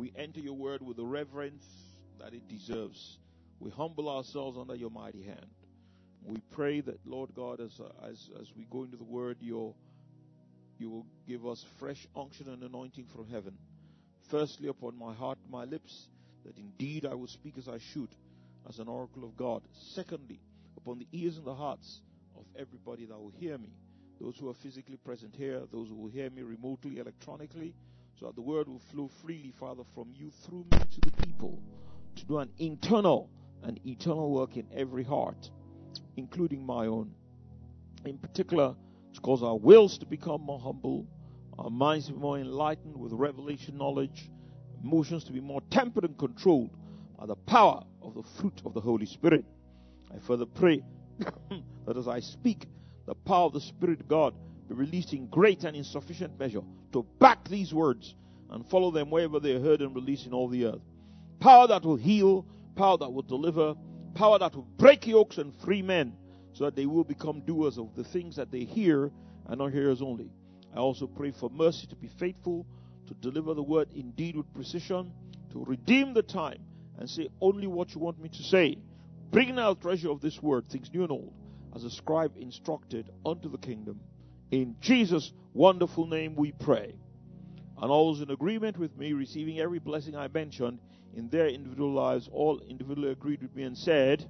we enter your word with the reverence that it deserves. We humble ourselves under your mighty hand. We pray that, Lord God, as we go into the word, you will give us fresh unction and anointing from heaven. Firstly, upon my heart and my lips, that indeed I will speak as I should, as an oracle of God. Secondly, upon the ears and the hearts of everybody that will hear me, those who are physically present here, those who will hear me remotely, electronically, so that the word will flow freely, Father, from you through me to the people, to do an internal and eternal work in every heart, including my own. In particular, to cause our wills to become more humble, our minds to be more enlightened with revelation knowledge, emotions to be more tempered and controlled by the power of the fruit of the Holy Spirit. I further pray that as I speak, the power of the Spirit of God be released in great and insufficient measure to back these words and follow them wherever they are heard and released in all the earth. Power that will heal, power that will deliver, power that will break yokes and free men, so that they will become doers of the things that they hear and not hearers only. I also pray for mercy to be faithful, to deliver the word indeed with precision, to redeem the time and say only what you want me to say, bringing out treasure of this word, things new and old, as a scribe instructed unto the kingdom. In Jesus' wonderful name we pray. And all those in agreement with me, receiving every blessing I mentioned in their individual lives, all individually agreed with me and said,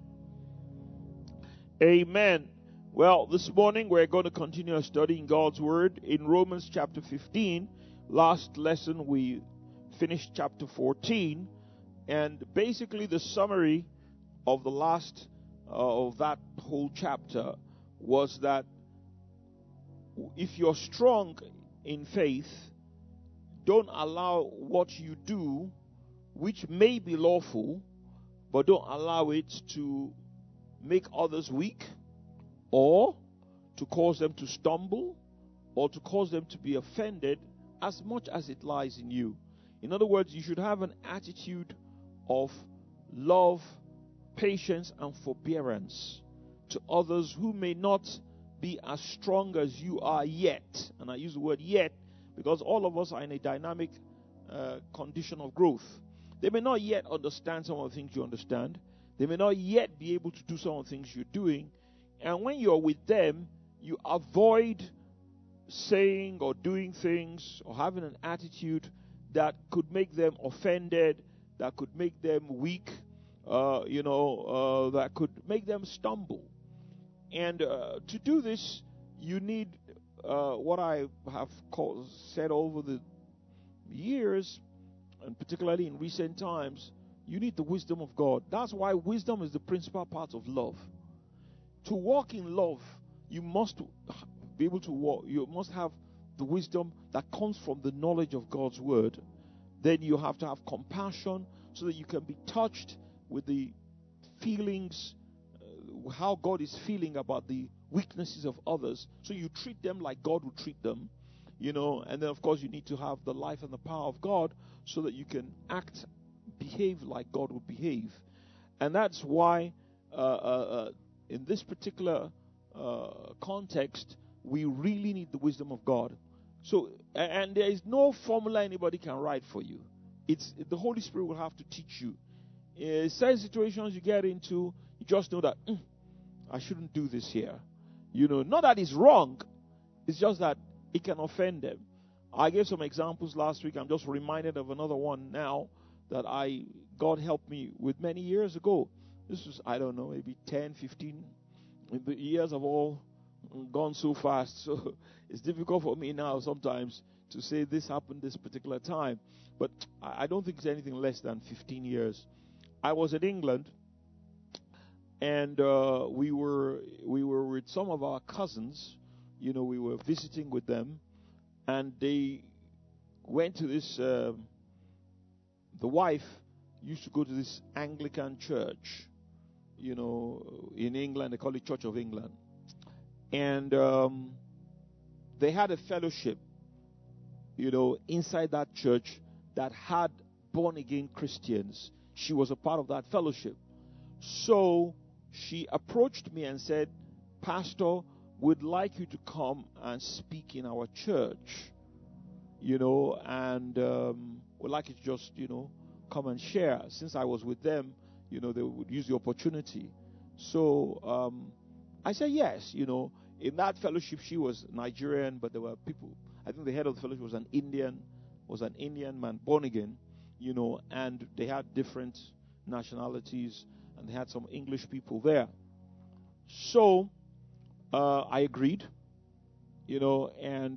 Amen. Well, this morning we're going to continue studying God's Word in Romans chapter 15. Last lesson we finished chapter 14. And basically the summary of the last of that whole chapter was that if you're strong in faith, don't allow what you do, which may be lawful, but don't allow it to make others weak, or to cause them to stumble, or to cause them to be offended, as much as it lies in you. In other words, you should have an attitude of love, patience, and forbearance to others who may not be as strong as you are yet. And I use the word yet because all of us are in a dynamic condition of growth. They may not yet understand some of the things you understand. They may not yet be able to do some of the things you're doing. And when you're with them, you avoid saying or doing things or having an attitude that could make them offended, that could make them weak, that could make them stumble. And to do this, you need what I have said over the years, and particularly in recent times, you need the wisdom of God. That's why wisdom is the principal part of love. To walk in love, you must be able to walk. You must have the wisdom that comes from the knowledge of God's word. Then you have to have compassion so that you can be touched with the feelings, how God is feeling about the weaknesses of others. So you treat them like God would treat them, and then of course you need to have the life and the power of God so that you can behave like God would behave. And that's why in this particular context, we really need the wisdom of God. So, and there is no formula anybody can write for you. It's the Holy Spirit will have to teach you. In certain situations you get into, you just know that I shouldn't do this here. Not that it's wrong. It's just that it can offend them. I gave some examples last week. I'm just reminded of another one now that God helped me with many years ago. This was, I don't know, maybe 10, 15. The years have all gone so fast. So it's difficult for me now sometimes to say this happened this particular time. But I don't think it's anything less than 15 years. I was in England, and we were with some of our cousins. We were visiting with them, and they went to this. The wife used to go to this Anglican church, in England. They call it Church of England, and they had a fellowship, inside that church that had born-again Christians. She was a part of that fellowship. So she approached me and said, Pastor, we'd like you to come and speak in our church. And would like you to just, come and share. Since I was with them, they would use the opportunity. So I said yes. In that fellowship, she was Nigerian, but there were people. I think the head of the fellowship was an Indian man, born again, and they had different nationalities, and they had some English people there. So I agreed, and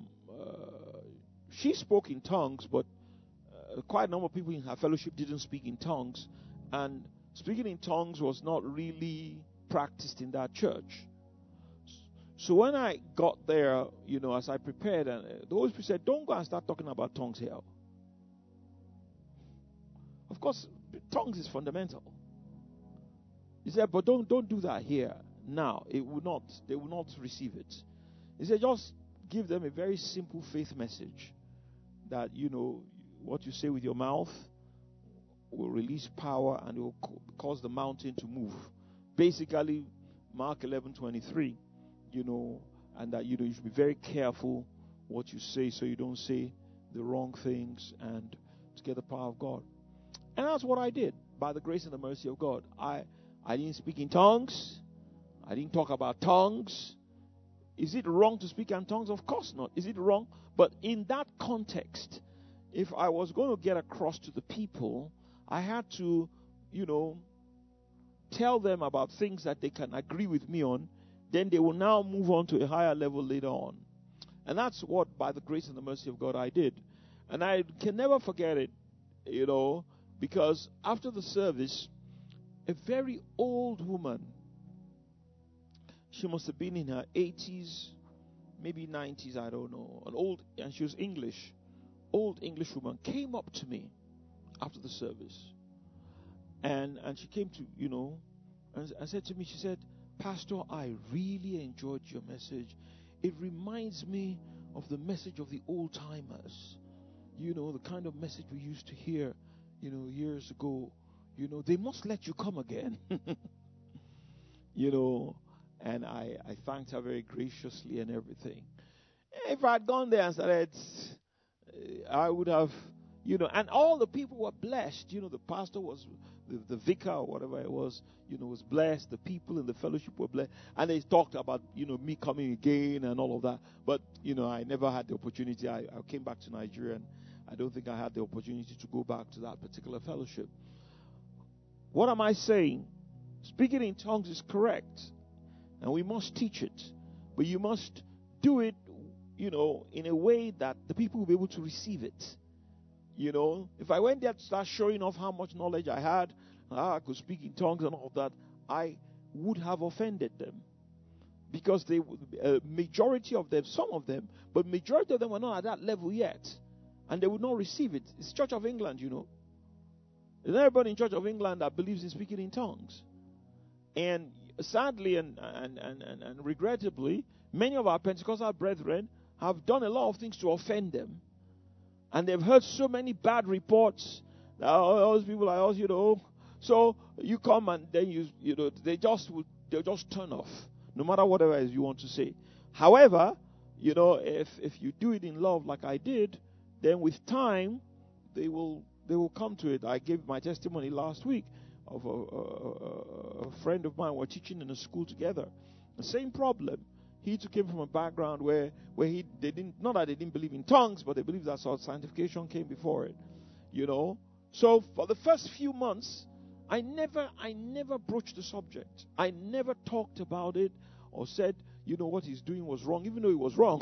she spoke in tongues, but quite a number of people in her fellowship didn't speak in tongues, and speaking in tongues was not really practiced in that church. So when I got there, as I prepared, and the Holy Spirit said, don't go and start talking about tongues here. Of course, tongues is fundamental. He said, but don't do that here. Now, they will not receive it. He said, just give them a very simple faith message that, what you say with your mouth will release power and it will cause the mountain to move. Basically, Mark 11:23, and that, you should be very careful what you say so you don't say the wrong things and to get the power of God. And that's what I did by the grace and the mercy of God. I didn't speak in tongues. I didn't talk about tongues. Is it wrong to speak in tongues? Of course not. Is it wrong? But in that context, if I was going to get across to the people, I had to, tell them about things that they can agree with me on. Then they will now move on to a higher level later on. And that's what, by the grace and the mercy of God, I did. And I can never forget it, because after the service, a very old woman, she must have been in her 80s, maybe 90s, I don't know, and she was English, old English woman, came up to me after the service. And she came to, and said to me, she said, Pastor, I really enjoyed your message. It reminds me of the message of the old timers. The kind of message we used to hear, years ago. They must let you come again. And I thanked her very graciously and everything. If I had gone there and started, I would have, and all the people were blessed. The pastor was, the vicar or whatever it was, was blessed. The people in the fellowship were blessed. And they talked about, me coming again and all of that. But, I never had the opportunity. I came back to Nigeria, and I don't think I had the opportunity to go back to that particular fellowship. What am I saying? Speaking in tongues is correct, and we must teach it. But you must do it, in a way that the people will be able to receive it. If I went there to start showing off how much knowledge I had, I could speak in tongues and all that, I would have offended them. Because majority of them, some of them, but majority of them were not at that level yet. And they would not receive it. It's Church of England, There's everybody in Church of England that believes in speaking in tongues. And sadly and regrettably, many of our Pentecostal brethren have done a lot of things to offend them. And they've heard so many bad reports. Those people are also, so you come and then they'll just turn off, no matter whatever it is you want to say. However, if you do it in love like I did, then with time they will come to it. I gave my testimony last week of a friend of mine. We're teaching in a school together. The same problem. He too came from a background where they didn't believe in tongues, but they believed that sanctification came before it. So for the first few months, I never broached the subject. I never talked about it or said, what he's doing was wrong, even though it was wrong.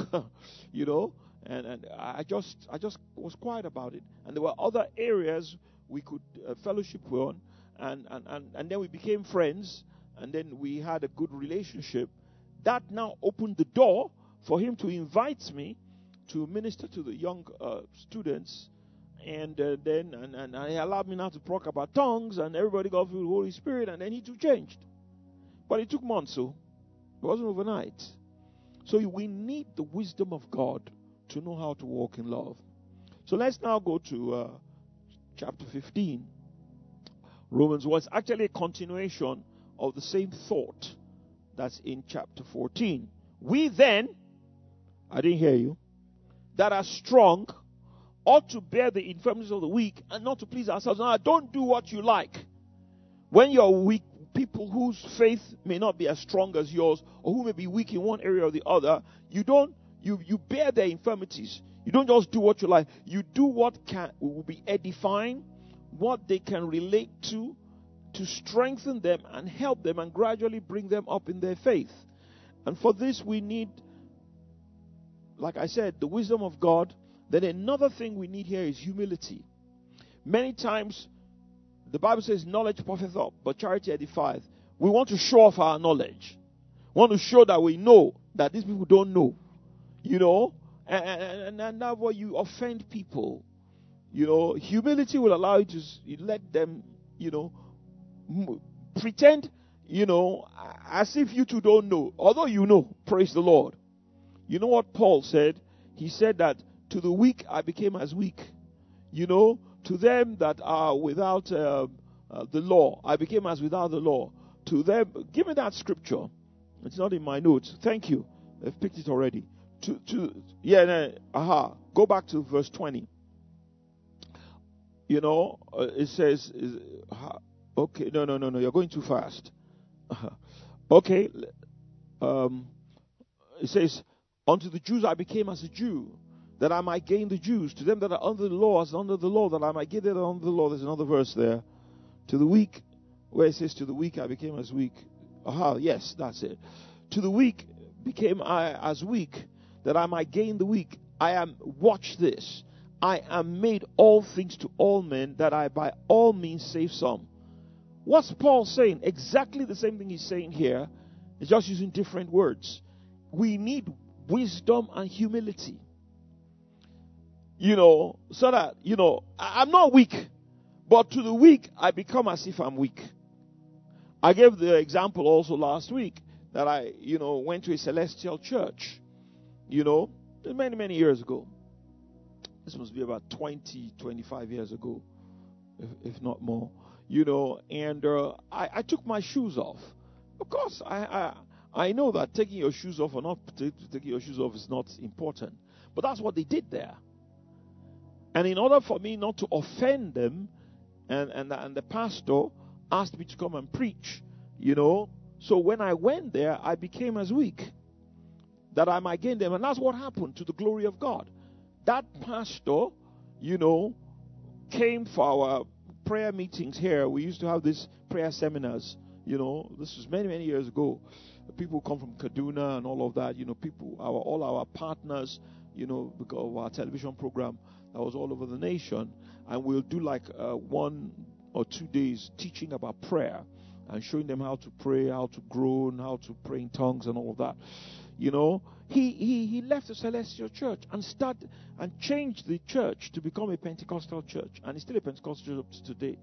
And I just was quiet about it. And there were other areas we could fellowship on, and then we became friends, and then we had a good relationship. That now opened the door for him to invite me to minister to the young students, and he allowed me now to talk about tongues, and everybody got filled with the Holy Spirit, and then he too changed. But it took months, so it wasn't overnight. So we need the wisdom of God to know how to walk in love. So let's now go to chapter 15. Romans was actually a continuation of the same thought that's in chapter 14. We then, I didn't hear you, that are strong, ought to bear the infirmities of the weak and not to please ourselves. Now, don't do what you like. When you're weak, people whose faith may not be as strong as yours, or who may be weak in one area or the other, you bear their infirmities. You don't just do what you like. You do what will be edifying, what they can relate to strengthen them and help them and gradually bring them up in their faith. And for this we need, like I said, the wisdom of God. Then another thing we need here is humility. Many times the Bible says knowledge puffeth up, but charity edifieth. We want to show off our knowledge. We want to show that we know that these people don't know. And that's why you offend people. Humility will allow you to let them, pretend, as if you two don't know. Although you know, praise the Lord. You know what Paul said? He said that to the weak I became as weak. To them that are without the law, I became as without the law. To them, give me that scripture. It's not in my notes. Thank you. I've picked it already. Go back to verse 20. It says, okay, no, you're going too fast. Okay. It says, unto the Jews I became as a Jew, that I might gain the Jews. To them that are under the law, as under the law, that I might gain them under the law. There's another verse there. To the weak, where it says, to the weak I became as weak. Yes, that's it. To the weak became I as weak, that I might gain the weak. Watch this. I am made all things to all men, that I by all means save some. What's Paul saying? Exactly the same thing he's saying here. He's just using different words. We need wisdom and humility. So that, I'm not weak, but to the weak, I become as if I'm weak. I gave the example also last week that I, went to a celestial church, many, many years ago. This must be about 20, 25 years ago, if not more, and I took my shoes off. Of course, I know that taking your shoes off or not taking your shoes off is not important, but that's what they did there. And in order for me not to offend them, and the pastor asked me to come and preach, so when I went there, I became as weak, that I might gain them. And that's what happened, to the glory of God. That pastor, came for our prayer meetings here. We used to have these prayer seminars, this was many, many years ago. People come from Kaduna and all of that, all our partners, because of our television program that was all over the nation. And we'll do like 1 or 2 days teaching about prayer and showing them how to pray, how to groan, how to pray in tongues and all of that. He left the Celestial Church and changed the church to become a Pentecostal church, and it's still a Pentecostal church today,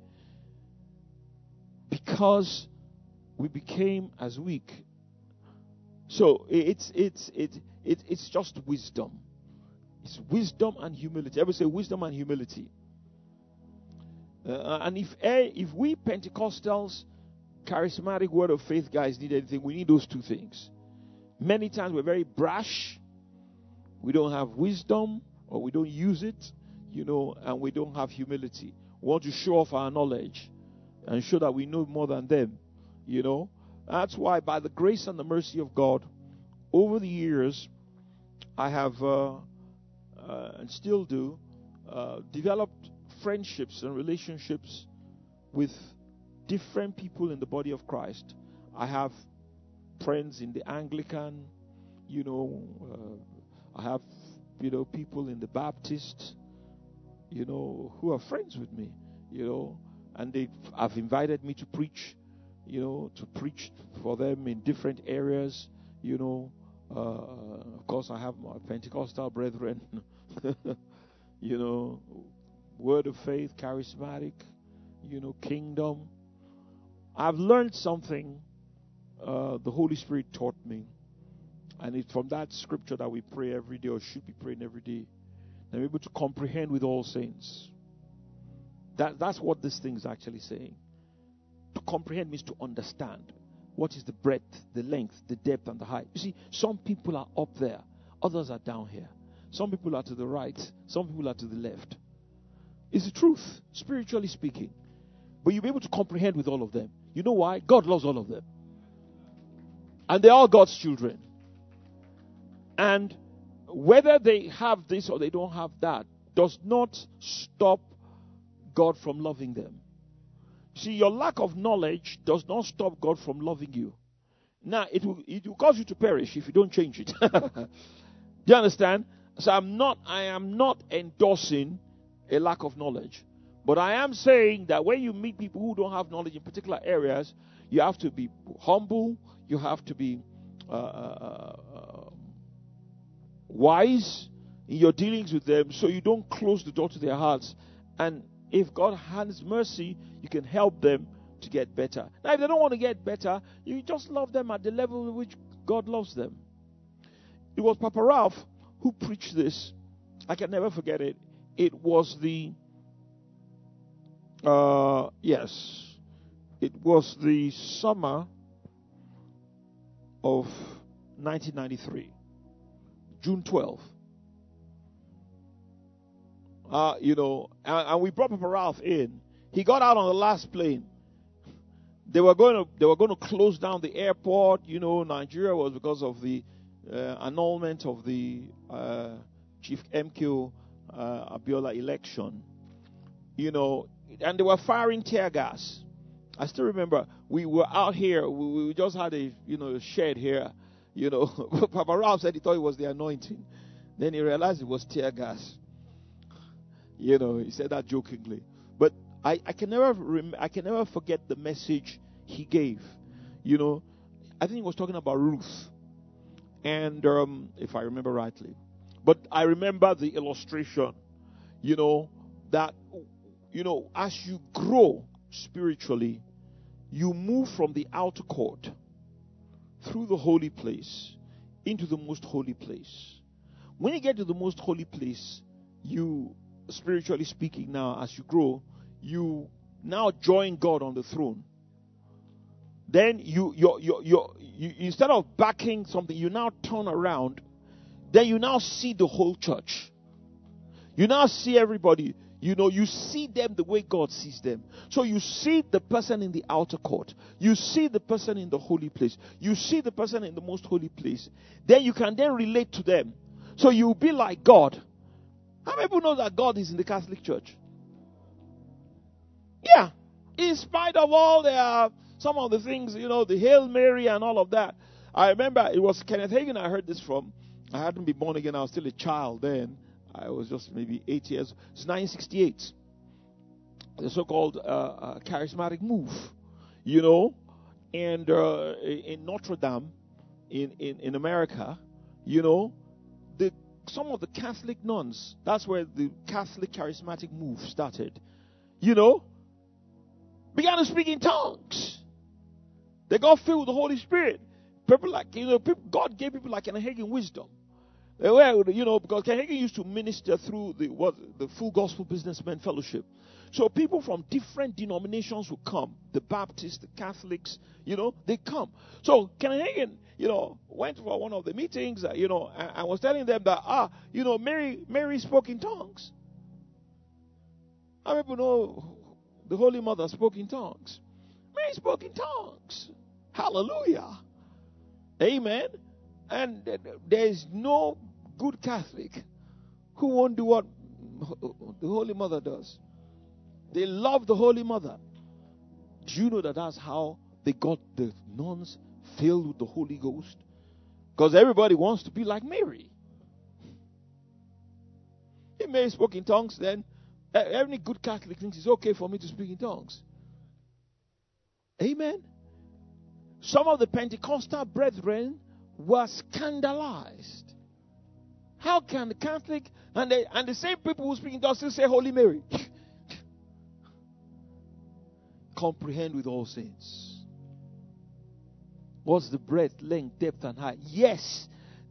because we became as weak. So it's just wisdom. It's wisdom and humility. Everybody say wisdom and humility. And if we Pentecostals, charismatic word of faith guys need anything, we need those two things. Many times we're very brash. We don't have wisdom, or we don't use it, and we don't have humility. We want to show off our knowledge and show that we know more than them, That's why, by the grace and the mercy of God, over the years, I have, and still do, developed friendships and relationships with different people in the body of Christ. I have friends in the Anglican, I have, people in the Baptist, who are friends with me, and they have invited me to preach, to preach for them in different areas, Of course, I have my Pentecostal brethren, word of faith, charismatic, kingdom. I've learned something the Holy Spirit taught me. And it's from that scripture that we pray every day, or should be praying every day. That we're able to comprehend with all saints. That's what this thing is actually saying. To comprehend means to understand. What is the breadth, the length, the depth, and the height? You see, some people are up there, others are down here. Some people are to the right. Some people are to the left. It's the truth, spiritually speaking. But you'll be able to comprehend with all of them. You know why? God loves all of them. And they're all God's children. And whether they have this or they don't have that does not stop God from loving them. See, your lack of knowledge does not stop God from loving you. Now, it will cause you to perish if you don't change it. Do you understand? So I am not endorsing a lack of knowledge. But I am saying that when you meet people who don't have knowledge in particular areas, you have to be humble. You have to be wise in your dealings with them so you don't close the door to their hearts. And if God has mercy, you can help them to get better. Now, if they don't want to get better, you just love them at the level in which God loves them. It was Papa Ralph who preached this. I can never forget it. It was it was the summer of 1993, June 12th. And we brought Papa Ralph in. He got out on the last plane. They were going to close down the airport. Nigeria was because of the annulment of the Chief MQ Abiola election. And they were firing tear gas. I still remember we were out here. We just had a shed here. Papa Ralph said he thought it was the anointing. Then he realized it was tear gas. He said that jokingly. But I can never forget the message he gave. I think he was talking about Ruth. And if I remember rightly. But I remember the illustration, that, as you grow spiritually, you move from the outer court through the holy place into the most holy place. When you get to the most holy place, you, spiritually speaking now, as you grow, you now join God on the throne. Then you instead of backing something, you now turn around. Then you now see the whole church. You now see everybody. You see them the way God sees them. So you see the person in the outer court. You see the person in the holy place. You see the person in the most holy place. Then you can then relate to them. So you'll be like God. How many people know that God is in the Catholic Church? Yeah. In spite of all some of the things, the Hail Mary and all of that. I remember it was Kenneth Hagin I heard this from. I hadn't been born again. I was still a child then. I was just maybe 8 years. It's 1968. The so-called charismatic move, and in Notre Dame, in America, some of the Catholic nuns. That's where the Catholic charismatic move started. Began to speak in tongues. They got filled with the Holy Spirit. People like God gave people like Kenneth Hagin wisdom. Because Kenneth Hagin used to minister through the Full Gospel Businessmen Fellowship. So people from different denominations would come. The Baptists, the Catholics, they come. So Kenneth Hagin, went for one of the meetings, and was telling them that, Mary spoke in tongues. How many people know the Holy Mother spoke in tongues? Mary spoke in tongues. Hallelujah. Amen. And there is no good Catholic who won't do what the Holy Mother does. They love the Holy Mother. Do you know that that's how they got the nuns filled with the Holy Ghost? Because everybody wants to be like Mary. If Mary spoke in tongues, then every good Catholic thinks it's okay for me to speak in tongues. Amen. Some of the Pentecostal brethren were scandalized. How can the Catholic and the same people who speak in tongues still say Holy Mary? Comprehend with all saints. What's the breadth, length, depth, and height? Yes,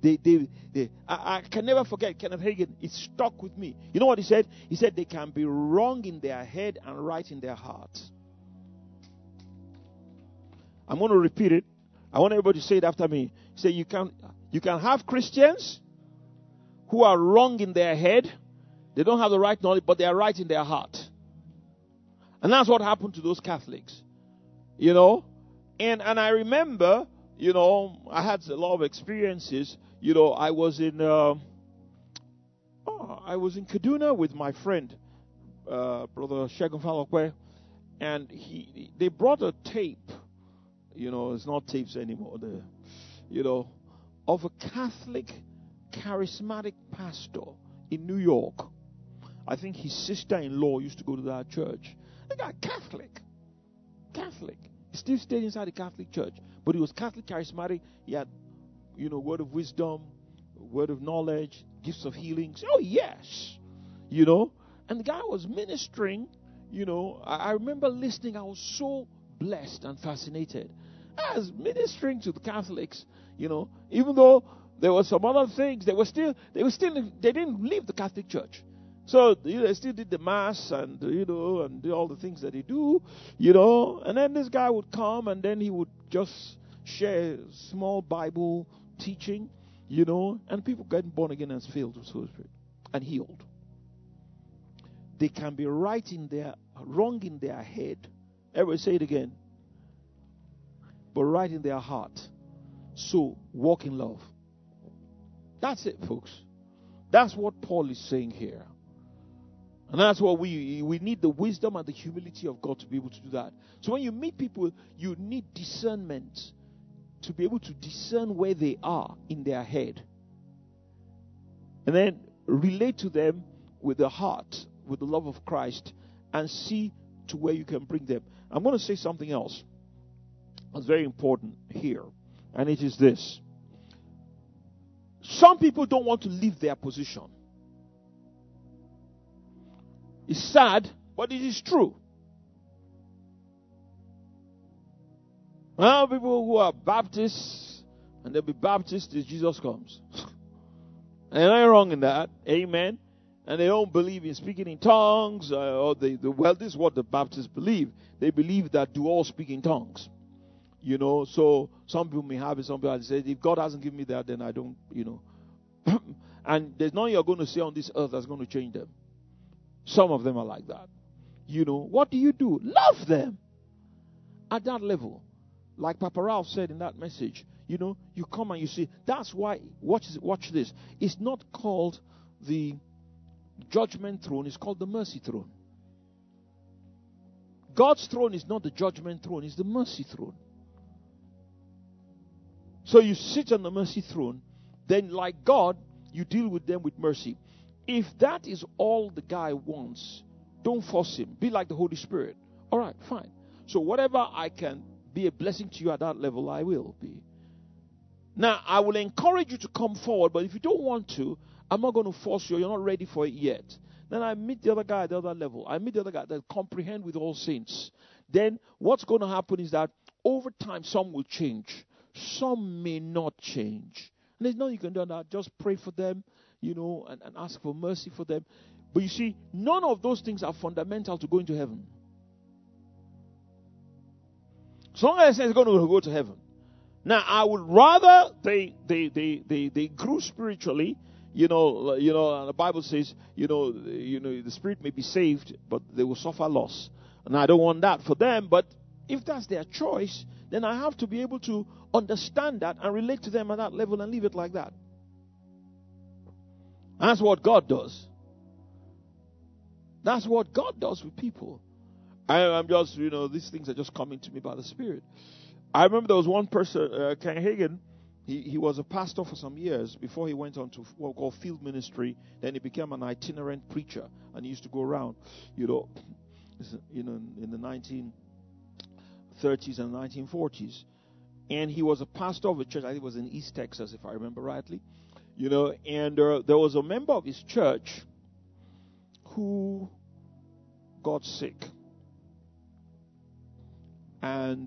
I can never forget Kenneth Hagin. It stuck with me. You know what he said? He said they can be wrong in their head and right in their heart. I'm going to repeat it. I want everybody to say it after me. Say you can have Christians who are wrong in their head. They don't have the right knowledge, but they are right in their heart. And that's what happened to those Catholics. And I remember, I had a lot of experiences. I was in Kaduna with my friend, Brother Shegun Falokwe, and they brought a tape. It's not tapes anymore. Of a Catholic charismatic pastor in New York. I think his sister-in-law used to go to that church. The guy, Catholic. He still stayed inside the Catholic church. But he was Catholic charismatic. He had, word of wisdom, word of knowledge, gifts of healings. Oh, yes. And the guy was ministering. I remember listening. I was so blessed and fascinated. I was ministering to the Catholics, even though there were some other things. They didn't leave the Catholic Church. So, they still did the Mass and, and do all the things that they do, And then this guy would come and then he would just share small Bible teaching, and people getting born again and filled with the Holy Spirit and healed. They can be wrong in their head. Everybody say it again. But right in their heart. So, walk in love. That's it, folks. That's what Paul is saying here. And that's what we need, the wisdom and the humility of God to be able to do that. So when you meet people, you need discernment to be able to discern where they are in their head. And then relate to them with the heart, with the love of Christ, and see to where you can bring them. I'm going to say something else that's very important here. And it is this. Some people don't want to leave their position. It's sad, but it is true. Now, people who are Baptists, and they'll be Baptists till Jesus comes. And I'm wrong in that. Amen. And they don't believe in speaking in tongues. This is what the Baptists believe. They believe that do all speak in tongues. So some people may have it. Some people say, if God hasn't given me that, then I don't, And there's nothing you're going to say on this earth that's going to change them. Some of them are like that. What do you do? Love them at that level. Like Papa Ralph said in that message, you come and you see. That's why, watch this. It's not called the judgment throne, it's called the mercy throne. God's throne is not the judgment throne, it's the mercy throne. So you sit on the mercy throne, then like God, you deal with them with mercy. If that is all the guy wants, don't force him. Be like the Holy Spirit. All right, fine. So whatever I can be a blessing to you at that level, I will be. Now, I will encourage you to come forward, but if you don't want to, I'm not going to force you. You're not ready for it yet. Then I meet the other guy at the other level. I meet the other guy that comprehend with all saints. Then what's going to happen is that over time, some will change. Some may not change. And there's nothing you can do on that. Just pray for them. And ask for mercy for them. But you see, none of those things are fundamental to going to heaven. So long as it's going to go to heaven. Now, I would rather they grew spiritually. And the Bible says, the spirit may be saved, but they will suffer loss. And I don't want that for them. But if that's their choice, then I have to be able to understand that and relate to them at that level and leave it like that. That's what God does. That's what God does with people. I'm just, these things are just coming to me by the Spirit. I remember there was one person, Ken Hagin. He was a pastor for some years before he went on to what we call field ministry. Then he became an itinerant preacher, and he used to go around, in the 1930s and 1940s. And he was a pastor of a church. I think it was in East Texas, if I remember rightly. And there was a member of his church who got sick. And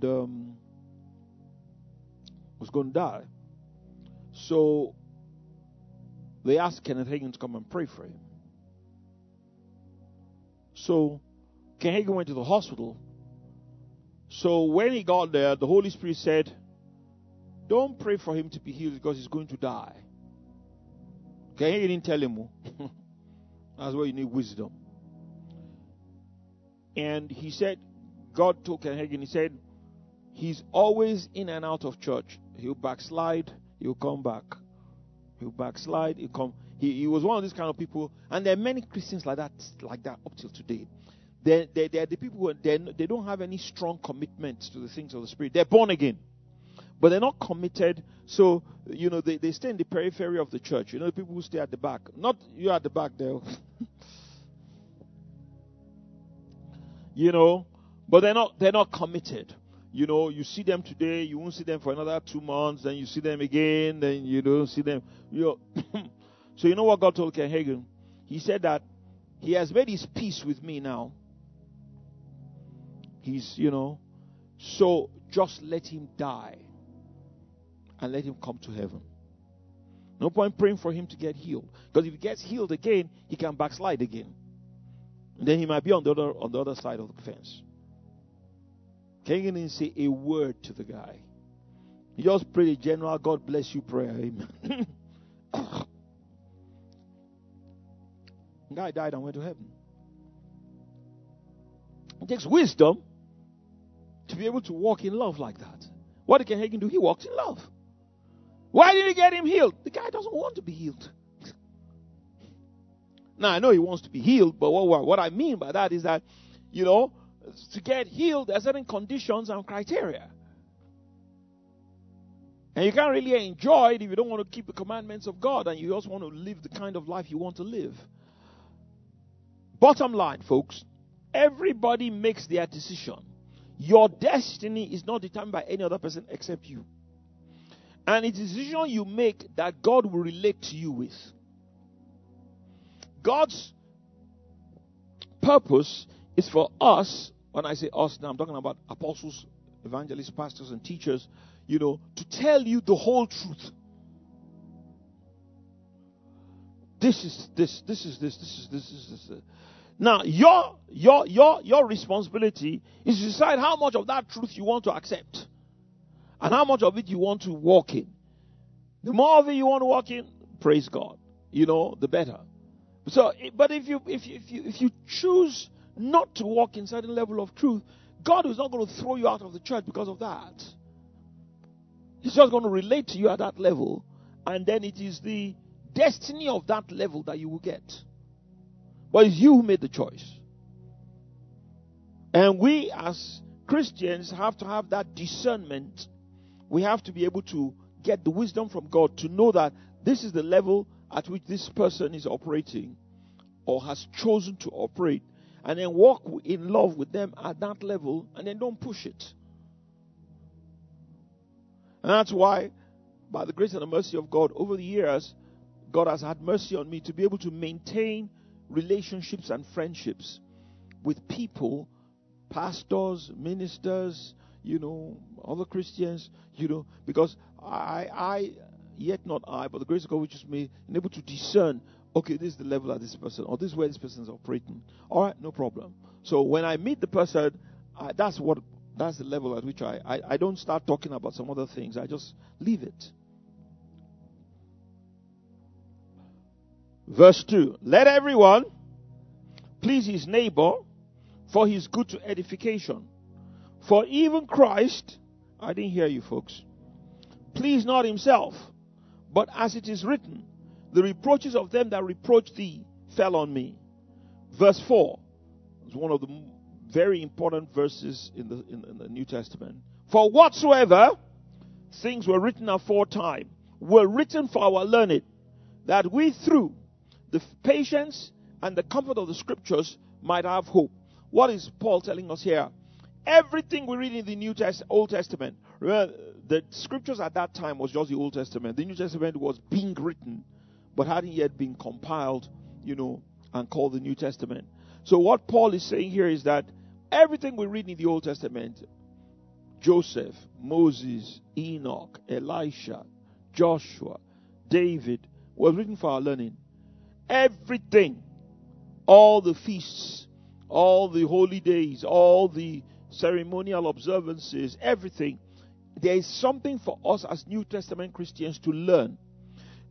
was going to die. So they asked Kenneth Hagin to come and pray for him. So Ken Hagin went to the hospital. So when he got there, the Holy Spirit said, don't pray for him to be healed because he's going to die. Okay, he didn't tell him. That's where you need wisdom. And he said, God told Ken Hagin, he said, he's always in and out of church. He'll backslide, he'll come back. He'll backslide, he'll come. He was one of these kind of people, and there are many Christians like that up till today. They're the people who they don't have any strong commitment to the things of the Spirit. They're born again, but they're not committed. So, they stay in the periphery of the church. The people who stay at the back. Not you at the back there. But they're not committed. You see them today, you won't see them for another 2 months, then you see them again, then you don't see them. So you know what God told Ken Hagin? He said that he has made his peace with me now. He's, so just let him die and let him come to heaven. No point praying for him to get healed. Because if he gets healed again, he can backslide again. And then he might be on the other side of the fence. Ken Hagin didn't say a word to the guy. He just prayed a general God bless you prayer. Amen. The guy died and went to heaven. It takes wisdom to be able to walk in love like that. What did Ken Hagin do? He walked in love. Why did he get him healed? The guy doesn't want to be healed. Now, I know he wants to be healed, but what I mean by that is that, to get healed, there are certain conditions and criteria. And you can't really enjoy it if you don't want to keep the commandments of God and you also want to live the kind of life you want to live. Bottom line, folks, everybody makes their decision. Your destiny is not determined by any other person except you. And it's a decision you make that God will relate to you with. God's purpose is for us, when I say us now, I'm talking about apostles, evangelists, pastors, and teachers, to tell you the whole truth. This is. Now, your responsibility is to decide how much of that truth you want to accept and how much of it you want to walk in. The more of it you want to walk in, praise God. The better. So, but if you choose not to walk in certain level of truth, God is not going to throw you out of the church because of that. He's just going to relate to you at that level, and then it is the destiny of that level that you will get. But it's you who made the choice. And we as Christians have to have that discernment. We have to be able to get the wisdom from God to know that this is the level at which this person is operating or has chosen to operate, and then walk in love with them at that level, and then don't push it. And that's why, by the grace and the mercy of God, over the years, God has had mercy on me to be able to maintain relationships and friendships with people, pastors, ministers, other Christians, because I yet not I, but the grace of God which is me, and able to discern, okay, this is the level of this person, or this is where this person is operating. All right, no problem. So when I meet the person, that's the level at which I don't start talking about some other things. I just leave it. Verse 2. Let everyone please his neighbor, for his good to edification. For even Christ, I didn't hear you folks, pleased not himself, but as it is written, the reproaches of them that reproach thee fell on me. Verse 4 is one of the very important verses in the New Testament. For whatsoever things were written aforetime were written for our learning, that we through the patience and the comfort of the scriptures might have hope. What is Paul telling us here? Everything we read in the Old Testament, remember, the scriptures at that time was just the Old Testament. The New Testament was being written, but hadn't yet been compiled, and called the New Testament. So what Paul is saying here is that everything we read in the Old Testament, Joseph, Moses, Enoch, Elisha, Joshua, David, was written for our learning. Everything, all the feasts, all the holy days, all the ceremonial observances, everything, there is something for us as New Testament Christians to learn.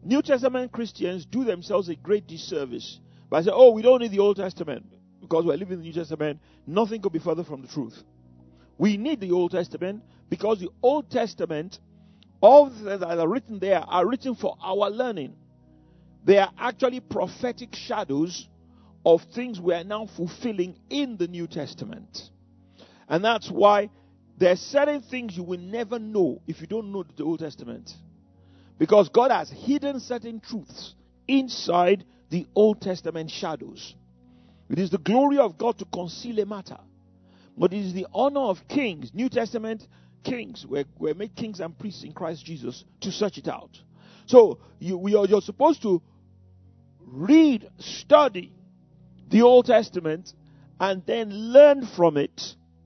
New Testament Christians do themselves a great disservice by saying, oh, we don't need the Old Testament because we're living in the New Testament. Nothing could be further from the truth. We need the Old Testament because the Old Testament, all the things that are written there are written for our learning. They are actually prophetic shadows of things we are now fulfilling in the New Testament. And that's why there are certain things you will never know if you don't know the Old Testament. Because God has hidden certain truths inside the Old Testament shadows. It is the glory of God to conceal a matter. But it is the honor of kings, New Testament kings, we're made kings and priests in Christ Jesus, to search it out. So you're supposed to read, study the Old Testament, and then learn from it.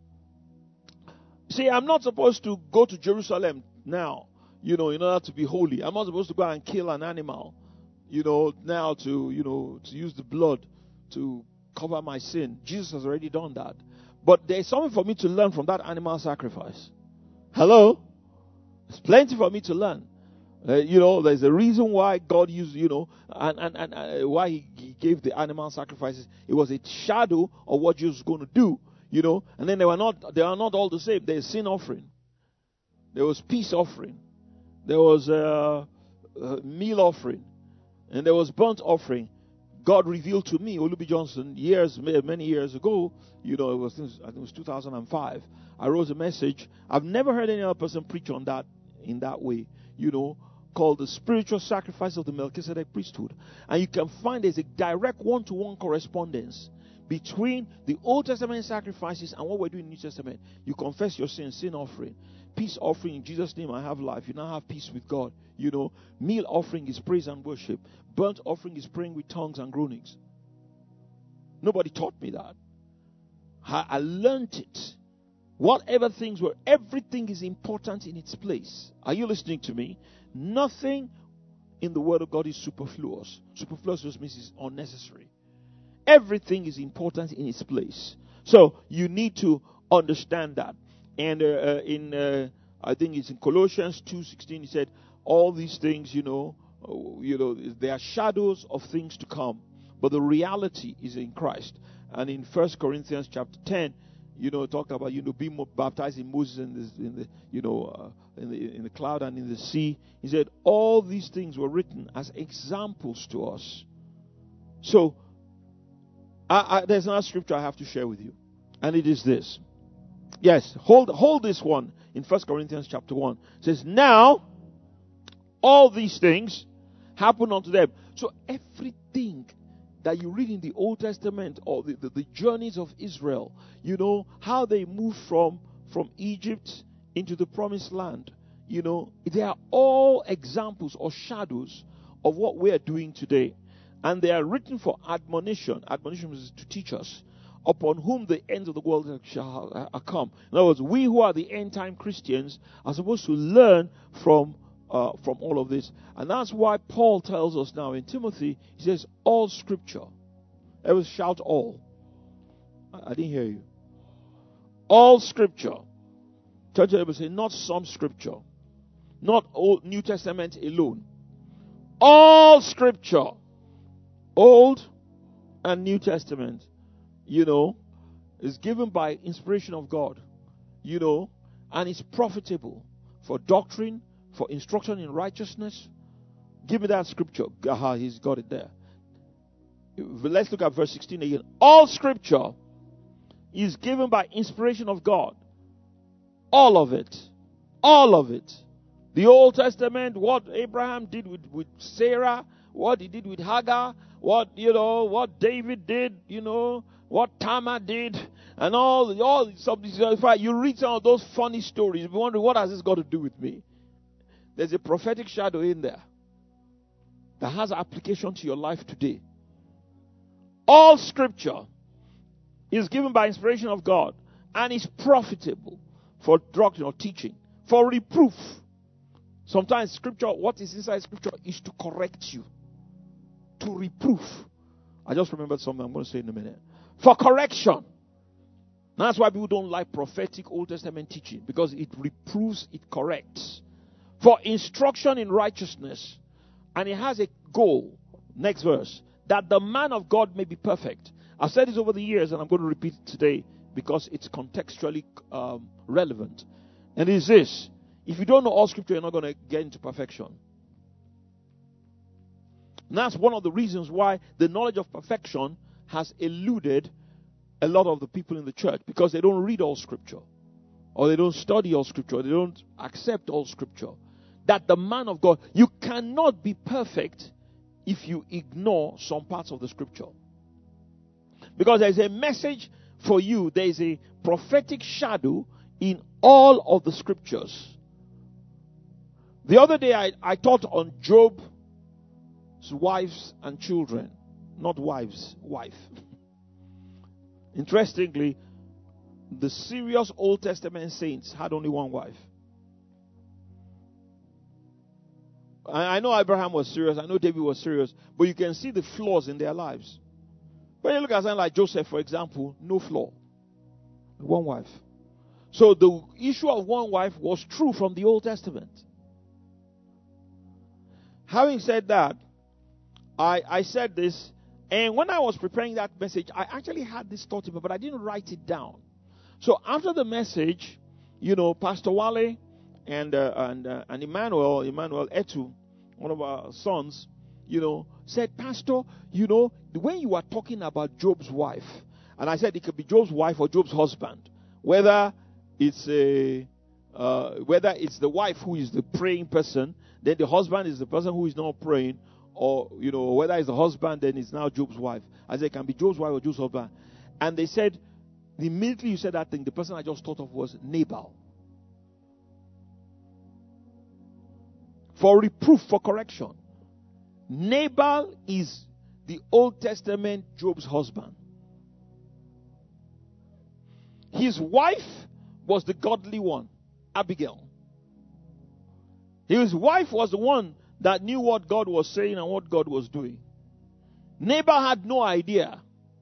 See, I'm not supposed to go to Jerusalem now, in order to be holy. I'm not supposed to go and kill an animal, now to use the blood to cover my sin. Jesus has already done that. But there's something for me to learn from that animal sacrifice. Hello? There's plenty for me to learn. There's a reason why God used, and why he gave the animal sacrifices. It was a shadow of what Jesus was going to do, and then they are not all the same. There's sin offering. There was peace offering. There was meal offering. And there was burnt offering. God revealed to me, Olubi Johnson, many years ago, I think it was 2005. I wrote a message. I've never heard any other person preach on that in that way, called the spiritual sacrifice of the Melchizedek priesthood. And you can find there's a direct one-to-one correspondence between the Old Testament sacrifices and what we're doing in the New Testament. You confess your sin offering. Peace offering, in Jesus' name I have life. You now have peace with God. Meal offering is praise and worship. Burnt offering is praying with tongues and groanings. Nobody taught me that. I learned it. Whatever things were, everything is important in its place. Are you listening to me? Nothing in the Word of God is superfluous. Superfluous just means it's unnecessary. Everything is important in its place. So you need to understand that. And I think it's in Colossians 2:16, he said, all these things, they are shadows of things to come, but the reality is in Christ. And in 1 Corinthians chapter 10, talked about, being baptized in Moses in the cloud and in the sea. He said all these things were written as examples to us. So there's another scripture I have to share with you, and it is this. Yes, hold this one in 1 Corinthians chapter 1. It says, now all these things happen unto them. So everything that you read in the Old Testament, or the journeys of Israel, how they moved from Egypt into the promised land, they are all examples or shadows of what we are doing today. And they are written for admonition. Admonition is to teach us, upon whom the ends of the world shall come. In other words, we who are the end time Christians are supposed to learn from all of this. And that's why Paul tells us now in Timothy, he says, all scripture. Everyone shout all. I didn't hear you. All scripture. Church, everybody say, not some scripture. Not Old New Testament alone. All scripture. Old and New Testament, is given by inspiration of God, and is profitable for doctrine, for instruction in righteousness. Give me that scripture. He's got it there. Let's look at verse 16 again. All scripture is given by inspiration of God. All of it. All of it. The Old Testament, what Abraham did with Sarah, what he did with Hagar, what David did, what Tamar did, and all something. You read some of those funny stories, you wonder, what has this got to do with me? There's a prophetic shadow in there that has application to your life today. All scripture is given by inspiration of God and is profitable for doctrine or teaching, for reproof. Sometimes scripture, what is inside scripture is to correct you, to reproof. I just remembered something I'm going to say in a minute. For correction. That's why people don't like prophetic Old Testament teaching, because it reproves, it corrects. For instruction in righteousness. And it has a goal. Next verse. That the man of God may be perfect. I've said this over the years, and I'm going to repeat it today because it's contextually relevant. And it is this. If you don't know all scripture, you're not going to get into perfection. And that's one of the reasons why the knowledge of perfection has eluded a lot of the people in the church, because they don't read all scripture, or they don't study all scripture, or they don't accept all scripture. That the man of God, you cannot be perfect if you ignore some parts of the scripture. Because there's a message for you, there's a prophetic shadow in all of the scriptures. The other day I taught on Job's wives and children. Not wives, wife. Interestingly, the serious Old Testament saints had only one wife. I know Abraham was serious, I know David was serious, but you can see the flaws in their lives. When you look at something like Joseph, for example, no flaw. One wife. So the issue of one wife was true from the Old Testament. Having said that, I said this, and when I was preparing that message, I actually had this thought, but I didn't write it down. So after the message, Pastor Wale and Emmanuel Etu, one of our sons, said, Pastor, when you are talking about Job's wife, and I said it could be Job's wife or Job's husband, whether it's the wife who is the praying person, then the husband is the person who is not praying, or whether it's the husband, then it's now Job's wife. I said it can be Job's wife or Job's husband. And they said, immediately you said that thing, the person I just thought of was Nabal. For reproof, for correction. Nabal is the Old Testament Job's husband. His wife was the godly one, Abigail. His wife was the one that knew what God was saying and what God was doing. Nabal had no idea.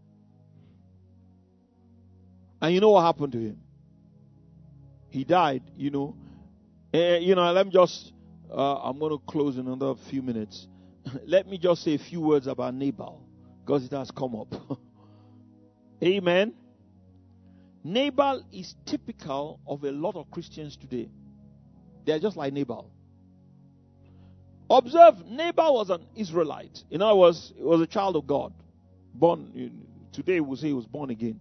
And you know what happened to him? He died, let me just, I'm going to close in another few minutes. Let me just say a few words about Nabal, because it has come up. Amen. Nabal is typical of a lot of Christians today. They are just like Nabal. Observe, Nabal was an Israelite. In other words, he was a child of God. Born, today we'll say he was born again.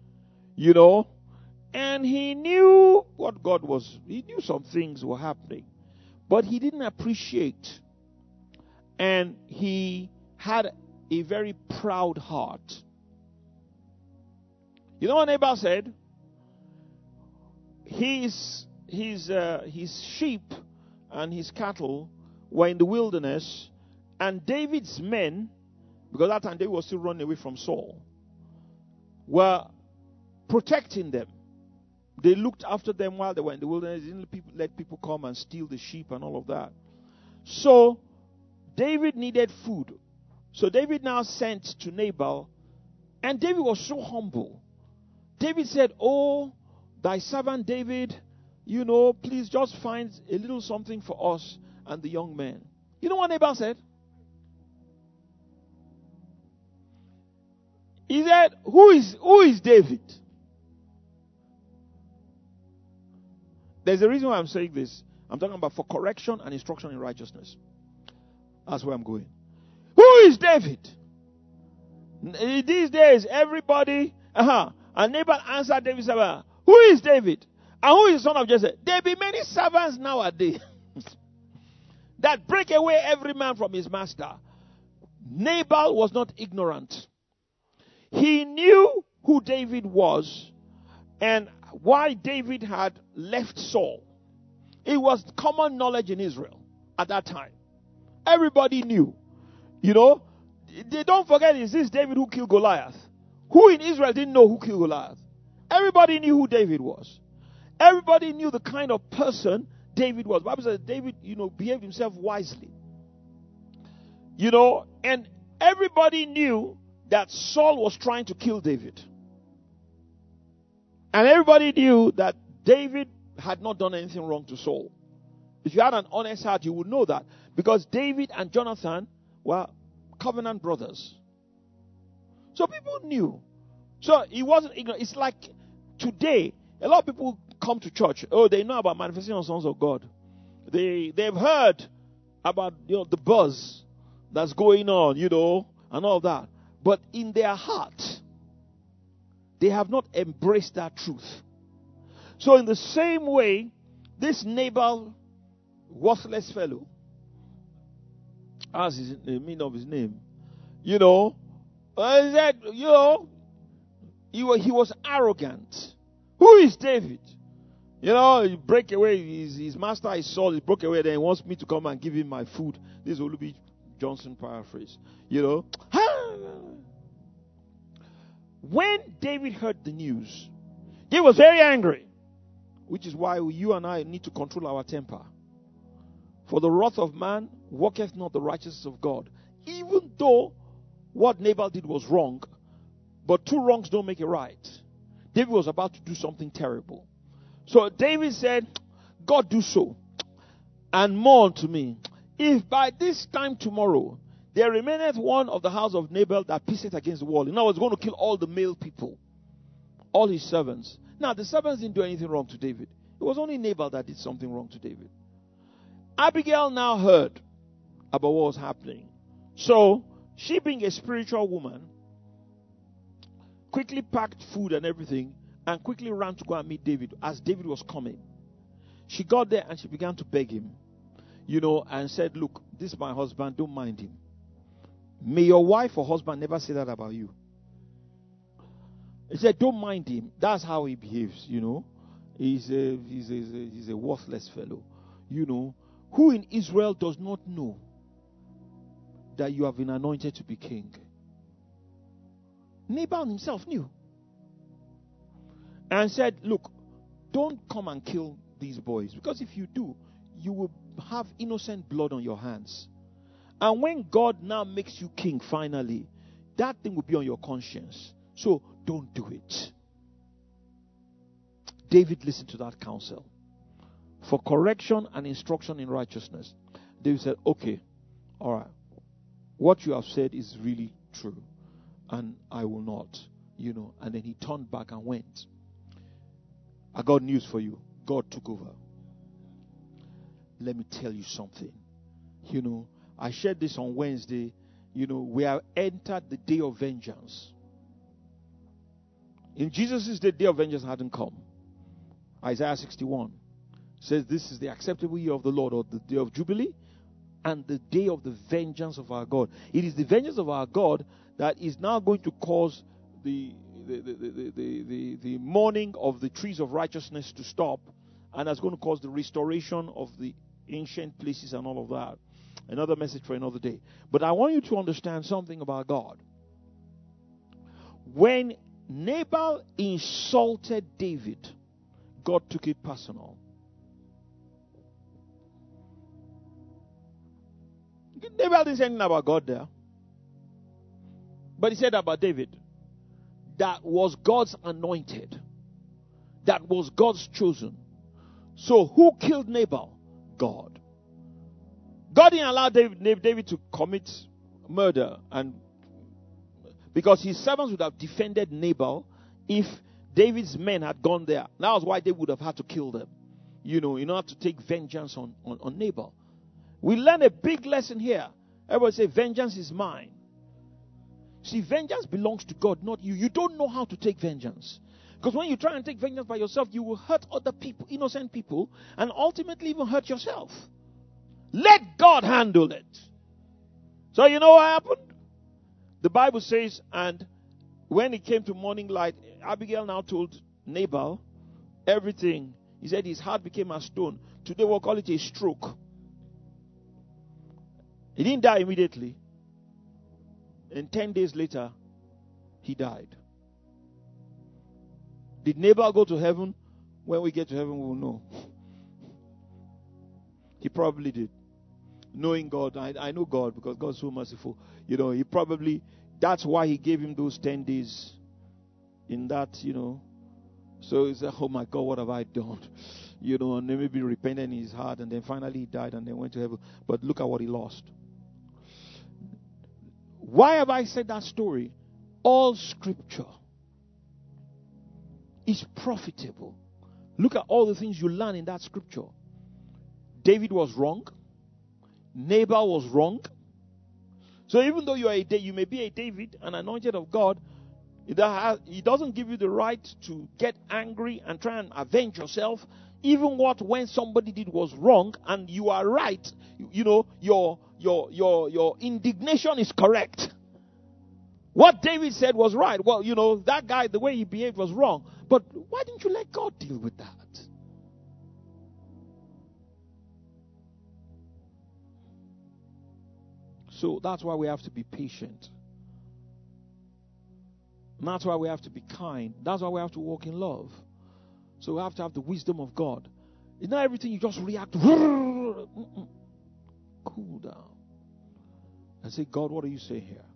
And he knew what God was. He knew some things were happening. But he didn't appreciate. And he had a very proud heart. You know what Nabal said? His sheep and his cattle were in the wilderness, and David's men, because that time David was still running away from Saul, were protecting them. They looked after them while they were in the wilderness. They didn't let people come and steal the sheep and all of that. So David needed food. So David now sent to Nabal, and David was so humble. David said, "Oh, thy servant David, please just find a little something for us and the young men." You know what Nabal said? He said, Who is David? There's a reason why I'm saying this. I'm talking about for correction and instruction in righteousness. That's where I'm going. Who is David? These days, everybody, and Nabal answered David, said, "Who is David? And who is the son of Jesse?" There be many servants nowadays that break away every man from his master. Nabal was not ignorant. He knew who David was and why David had left Saul. It was common knowledge in Israel at that time. Everybody knew. They don't forget, is this David who killed Goliath? Who in Israel didn't know who killed Goliath? Everybody knew who David was. Everybody knew the kind of person David was. The Bible says David, behaved himself wisely. And everybody knew that Saul was trying to kill David. And everybody knew that David had not done anything wrong to Saul. If you had an honest heart, you would know that. Because David and Jonathan were covenant brothers. So people knew. So he wasn't ignorant. It's like today, a lot of people come to church. Oh, they know about manifesting of sons of God. They've heard about the buzz that's going on, and all that. But in their heart, they have not embraced that truth. So in the same way, this Nabal, worthless fellow, as is the meaning of his name, he said, he was arrogant. Who is David? He break away. His master is Saul. He broke away. Then he wants me to come and give him my food. This is Olubi Johnson paraphrase. When David heard the news, he was very angry. Which is why you and I need to control our temper. For the wrath of man worketh not the righteousness of God. Even though what Nabal did was wrong, but two wrongs don't make it right. David was about to do something terrible. So David said, God do so, and more unto me, if by this time tomorrow there remaineth one of the house of Nabal that pisseth against the wall. Now I was going to kill all the male people, all his servants. Now the servants didn't do anything wrong to David. It was only Nabal that did something wrong to David. Abigail now heard about what was happening. So she, being a spiritual woman, quickly packed food and everything and quickly ran to go and meet David as David was coming. She got there and she began to beg him, and said, look, this is my husband, don't mind him. May your wife or husband never say that about you. He said, don't mind him. That's how he behaves, He's a worthless fellow, Who in Israel does not know that you have been anointed to be king? Nabal himself knew. And said, look, don't come and kill these boys. Because if you do, you will have innocent blood on your hands. And when God now makes you king finally, that thing will be on your conscience. So don't do it. David listened to that counsel. For correction and instruction in righteousness, David said, okay, all right. What you have said is really true. And I will not, And then he turned back and went. I got news for you. God took over. Let me tell you something. I shared this on Wednesday. We have entered the day of vengeance. In Jesus' day of vengeance hadn't come. Isaiah 61 says this is the acceptable year of the Lord, or the day of Jubilee, and the day of the vengeance of our God. It is the vengeance of our God that is now going to cause the mourning of the trees of righteousness to stop, and that's going to cause the restoration of the ancient places and all of that. Another message for another day. But I want you to understand something about God. When Nabal insulted David, God took it personal. Nabal didn't say anything about God there. But he said about David. That was God's anointed. That was God's chosen. So who killed Nabal? God. God didn't allow David to commit murder, and because his servants would have defended Nabal if David's men had gone there. That was why they would have had to kill them, in order to take vengeance on Nabal. We learn a big lesson here. Everybody say, vengeance is mine. See, vengeance belongs to God, not you. You don't know how to take vengeance. Because when you try and take vengeance by yourself, you will hurt other people, innocent people, and ultimately even hurt yourself. Let God handle it. So you know what happened? The Bible says, and when it came to morning light, Abigail now told Nabal everything. He said his heart became a stone. Today we'll call it a stroke. He didn't die immediately. And 10 days later, he died. Did Nabal go to heaven? When we get to heaven, we will know. He probably did. Knowing God, I know God because God's so merciful. He probably, that's why he gave him those 10 days in that, So he said, oh my God, what have I done? and then maybe repented in his heart, and then finally he died and then went to heaven. But look at what he lost. Why have I said that story? All scripture is profitable. Look at all the things you learn in that scripture. David was wrong. Nabal was wrong. So even though you may be a David, an anointed of God, he doesn't give you the right to get angry and try and avenge yourself. Even when somebody did was wrong and you are right, your indignation is correct. What David said was right. Well, that guy, the way he behaved was wrong. But why didn't you let God deal with that? So that's why we have to be patient. And that's why we have to be kind. That's why we have to walk in love. So we have to have the wisdom of God. It's not everything you just react to. Cool down. And say, God, what do you say here?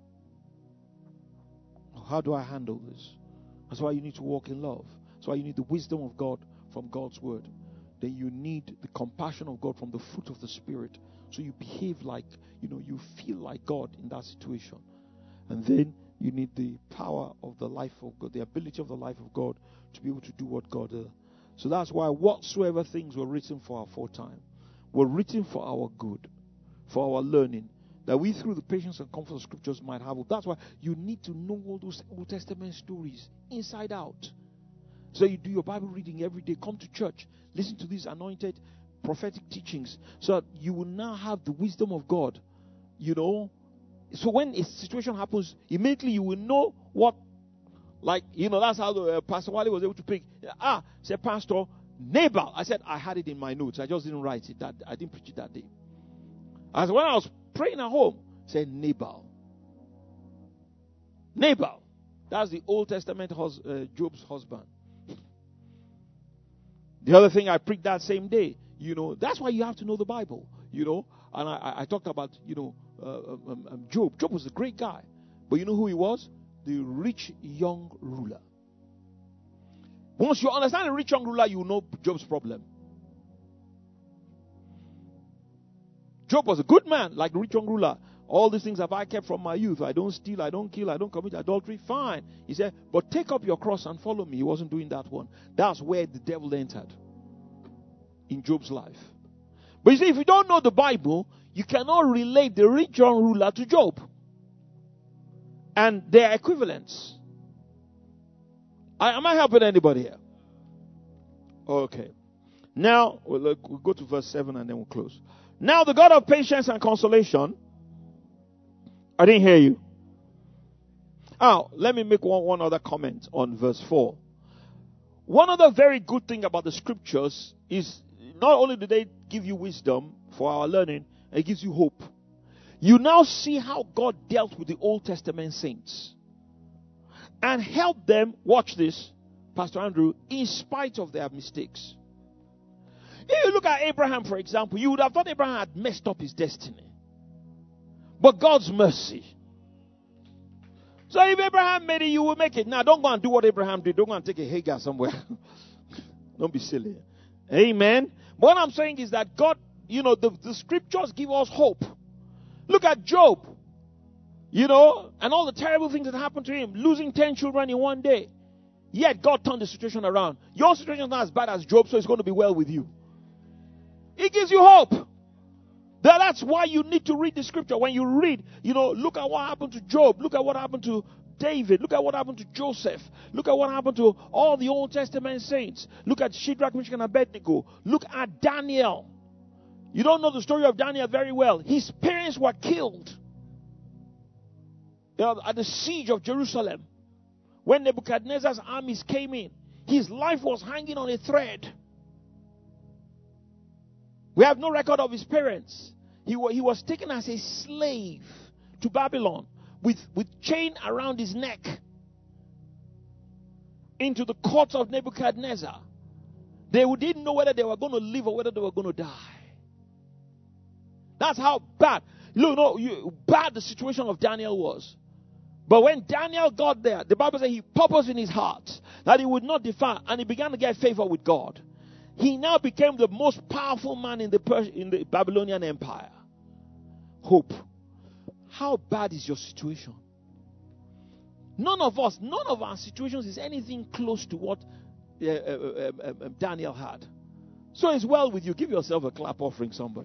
How do I handle this? That's why you need to walk in love. That's why you need the wisdom of God from God's word. Then you need the compassion of God from the fruit of the Spirit. So you behave like, you feel like God in that situation. And then you need the power of the life of God, the ability of the life of God to be able to do what God does. So that's why whatsoever things were written for our foretime were written for our good, for our learning, that we through the patience and comfort of scriptures might have hope. That's why you need to know all those Old Testament stories inside out. So you do your Bible reading every day, come to church, listen to these anointed prophetic teachings, so that you will now have the wisdom of God. So when a situation happens, immediately you will know what, that's how Pastor Wally was able to pick. Said Pastor Nabal. I said I had it in my notes. I just didn't write it. I didn't preach it that day. As when I was praying at home, said Nabal. Nabal. That's the Old Testament Job's husband. The other thing I preached that same day, that's why you have to know the Bible, And I talked about, Job. Job was a great guy. But you know who he was? The rich young ruler. Once you understand the rich young ruler, you know Job's problem. Job was a good man, like the rich young ruler. All these things have I kept from my youth. I don't steal, I don't kill, I don't commit adultery. Fine. He said, but take up your cross and follow me. He wasn't doing that one. That's where the devil entered in Job's life. But you see, if you don't know the Bible, you cannot relate the rich young ruler to Job and their equivalents. Am I helping anybody here? Okay. Now, we'll go to verse 7 and then we'll close. Now the God of patience and consolation. I didn't hear you. Let me make one other comment on verse 4. One other very good thing about the scriptures is not only do they give you wisdom for our learning, it gives you hope. You now see how God dealt with the Old Testament saints and helped them, watch this, Pastor Andrew, in spite of their mistakes. If you look at Abraham, for example, you would have thought Abraham had messed up his destiny. But God's mercy. So if Abraham made it, you will make it. Now, don't go and do what Abraham did. Don't go and take a Hagar somewhere. Don't be silly. Amen. What I'm saying is that God, the scriptures give us hope. Look at Job. And all the terrible things that happened to him. Losing 10 children in one day. Yet God turned the situation around. Your situation is not as bad as Job, so it's going to be well with you. It gives you hope. That's why you need to read the scripture. When you read, look at what happened to Job. Look at what happened to David. Look at what happened to Joseph. Look at what happened to all the Old Testament saints. Look at Shadrach, Meshach, and Abednego. Look at Daniel. You don't know the story of Daniel very well. His parents were killed at the siege of Jerusalem. When Nebuchadnezzar's armies came in, his life was hanging on a thread. We have no record of his parents. He was taken as a slave to Babylon with chain around his neck into the courts of Nebuchadnezzar. They didn't know whether they were going to live or whether they were going to die. That's how bad, bad the situation of Daniel was. But when Daniel got there, the Bible says he purposed in his heart that he would not defile, and he began to get favor with God. he now became the most powerful man in the Babylonian Empire. Hope. How bad is your situation? None of our situations is anything close to what Daniel had. So it's well with you. Give yourself a clap offering, somebody.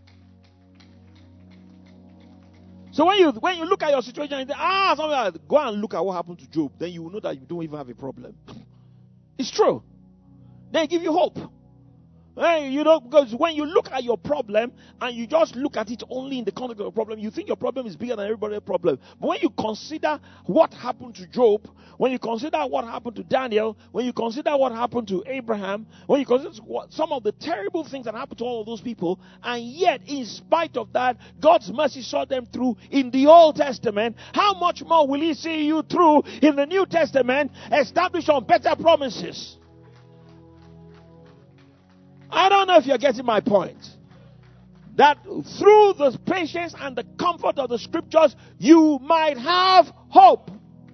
So when you look at your situation and say, go and look at what happened to Job, then you will know that you don't even have a problem. It's true. They give you hope. Because when you look at your problem and you just look at it only in the context of the problem, you think your problem is bigger than everybody's problem. But when you consider what happened to Job, when you consider what happened to Daniel, when you consider what happened to Abraham, when you consider some of the terrible things that happened to all of those people, and yet in spite of that, God's mercy saw them through in the Old Testament, how much more will He see you through in the New Testament, established on better promises? I don't know if you're getting my point. That through the patience and the comfort of the scriptures, you might have hope.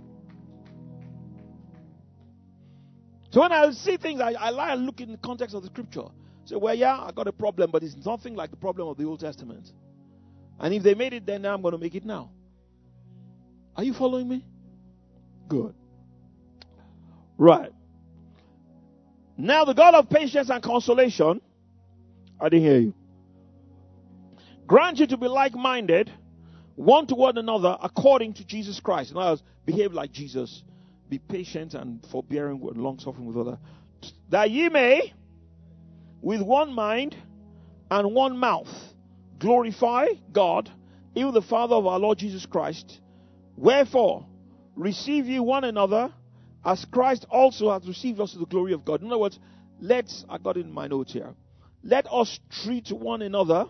So when I see things, I like to look in the context of the scripture. Say, well, yeah, I got a problem, but it's nothing like the problem of the Old Testament. And if they made it then, I'm going to make it now. Are you following me? Good. Right. Now the God of patience and consolation, I didn't hear you, grant you to be like-minded, one toward another, according to Jesus Christ. In other words, behave like Jesus. Be patient and forbearing, with long-suffering with others. That ye may, with one mind and one mouth, glorify God, even the Father of our Lord Jesus Christ. Wherefore, receive ye one another, as Christ also has received us to the glory of God. In other words, I got it in my notes here. Let us treat one another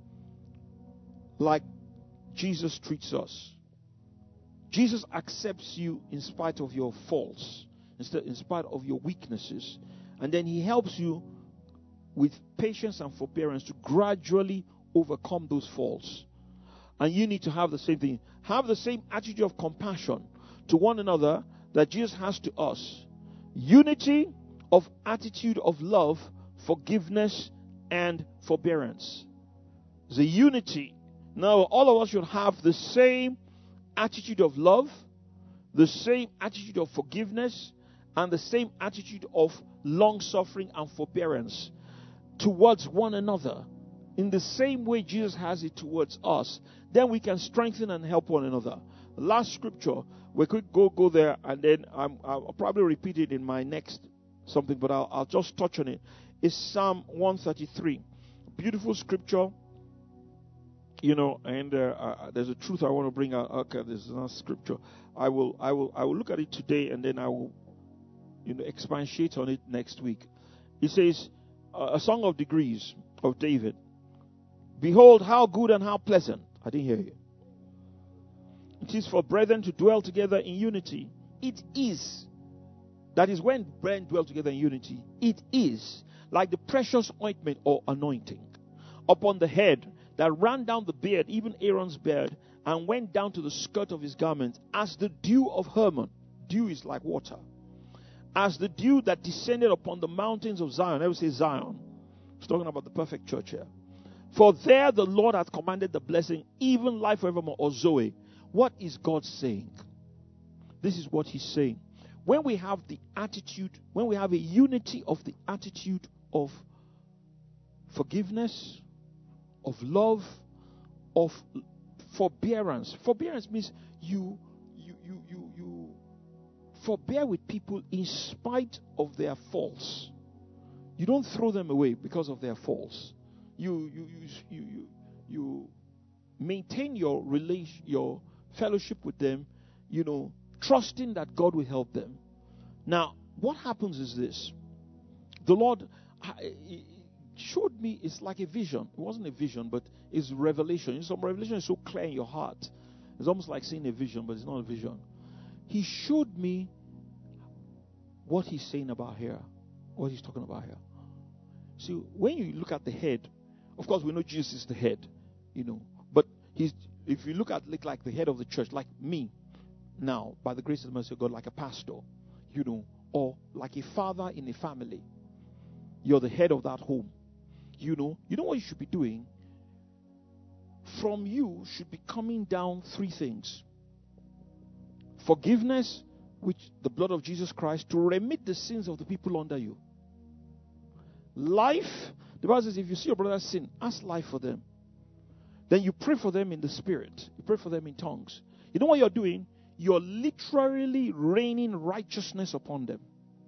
like Jesus treats us. Jesus accepts you in spite of your faults, in spite of your weaknesses. And then He helps you with patience and forbearance to gradually overcome those faults. And you need to have the same thing. Have the same attitude of compassion to one another that Jesus has to us. Unity of attitude of love, forgiveness, and forbearance. The unity. Now, all of us should have the same attitude of love, the same attitude of forgiveness, and the same attitude of long-suffering and forbearance towards one another. In the same way Jesus has it towards us, then we can strengthen and help one another. Last scripture, we could go there, and then I'll probably repeat it in my next something, but I'll just touch on it. It's Psalm 133. Beautiful scripture, and there's a truth I want to bring out. Okay, there's another scripture. I will look at it today, and then I will, expatiate on it next week. It says, a song of degrees of David. Behold, how good and how pleasant. I didn't hear you. It is for brethren to dwell together in unity. It is. That is when brethren dwell together in unity. It is like the precious ointment or anointing upon the head that ran down the beard, even Aaron's beard, and went down to the skirt of his garment, as the dew of Hermon. Dew is like water. As the dew that descended upon the mountains of Zion. I would say Zion. It's talking about the perfect church here. For there the Lord hath commanded the blessing, even life forevermore, or Zoe. What is God saying? This is what He's saying. When we have the attitude, when we have a unity of the attitude of forgiveness, of love, of forbearance. Forbearance means you forbear with people in spite of their faults. You don't throw them away because of their faults. You maintain your fellowship with them, trusting that God will help them. Now, what happens is this. The Lord showed me, it's like a vision. It wasn't a vision, but it's revelation. Some revelation is so clear in your heart. It's almost like seeing a vision, but it's not a vision. He showed me what He's saying about here, what He's talking about here. See, when you look at the head, of course, we know Jesus is the head, but if you look at like the head of the church, like me, now, by the grace of the mercy of God, like a pastor, or like a father in a family. You're the head of that home. You know what you should be doing? From you should be coming down three things. Forgiveness, which the blood of Jesus Christ, to remit the sins of the people under you. Life, the Bible says, if you see your brother sin, ask life for them. Then you pray for them in the spirit. You pray for them in tongues. You know what you're doing? You're literally raining righteousness upon them.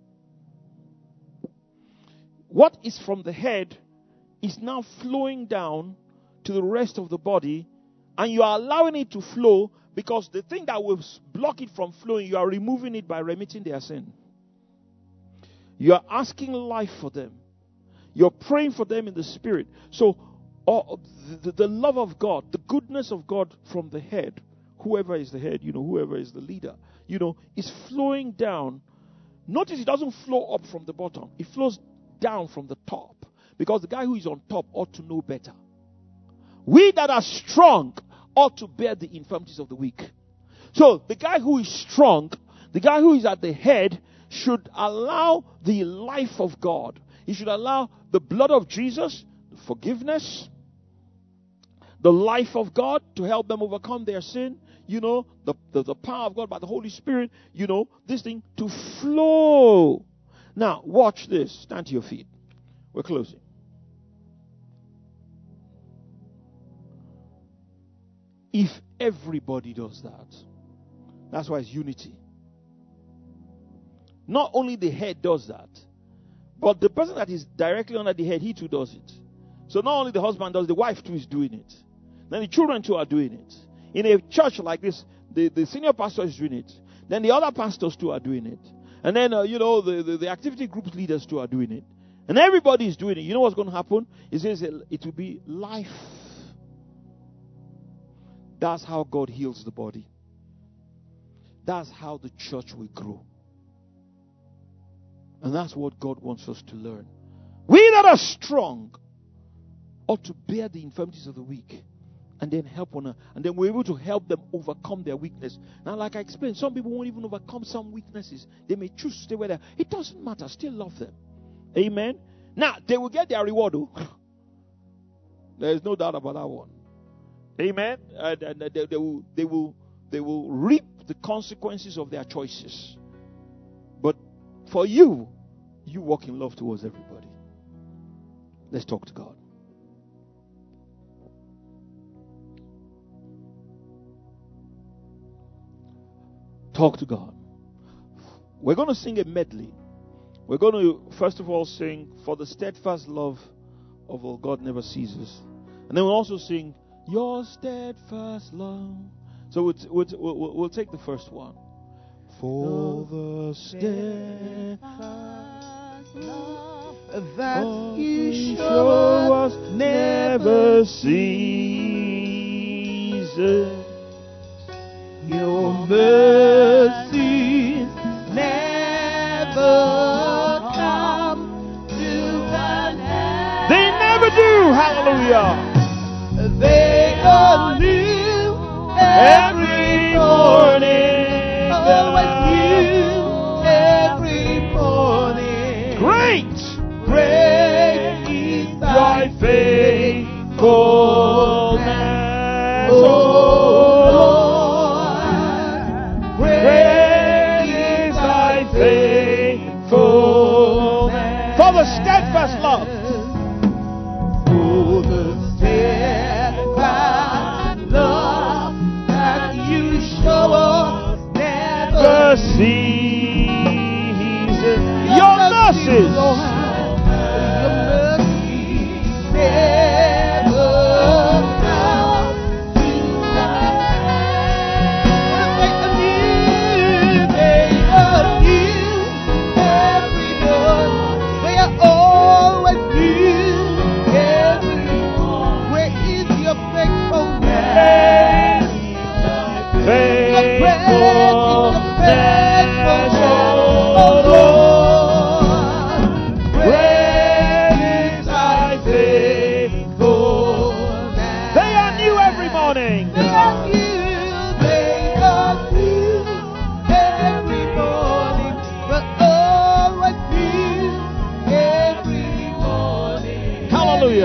What is from the head is now flowing down to the rest of the body, and you are allowing it to flow, because the thing that will block it from flowing, you are removing it by remitting their sin. You are asking life for them. You're praying for them in the spirit. So the love of God, the goodness of God from the head, whoever is the head, whoever is the leader, is flowing down. Notice it doesn't flow up from the bottom. It flows down from the top, because the guy who is on top ought to know better. We that are strong ought to bear the infirmities of the weak. So the guy who is strong, the guy who is at the head, should allow the life of God. He should allow the blood of Jesus, the forgiveness, the life of God to help them overcome their sin, the power of God by the Holy Spirit, this thing to flow. Now, watch this. Stand to your feet. We're closing. If everybody does that, that's why it's unity. Not only the head does that, but the person that is directly under the head, he too does it. So not only the husband does, the wife too is doing it. Then the children too are doing it. In a church like this, the senior pastor is doing it. Then the other pastors too are doing it. And then, the activity group leaders too are doing it. And everybody is doing it. You know what's going to happen? It says it will be life. That's how God heals the body. That's how the church will grow. And that's what God wants us to learn. We that are strong ought to bear the infirmities of the weak, and then help one another. And then we're able to help them overcome their weakness. Now, like I explained, some people won't even overcome some weaknesses. They may choose to stay where they are. It doesn't matter. Still love them. Amen. Now, they will get their reward. There is no doubt about that one. Amen. And they will reap the consequences of their choices. But for you walk in love towards everybody. Let's talk to God. Talk to God. We're going to sing a medley. We're going to, first of all, sing For the Steadfast Love of Our God Never Ceases. And then we'll also sing Your Steadfast Love. So we'll take the first one. For the steadfast love that you show us never ceases. Your mercies never come to an end. They never do. Hallelujah. They are new every morning. Always new every morning. Great is thy faithfulness, O Lord. Great is thy faithfulness. For the steadfast love. For the steadfast love that you show us never ceases. Your mercies.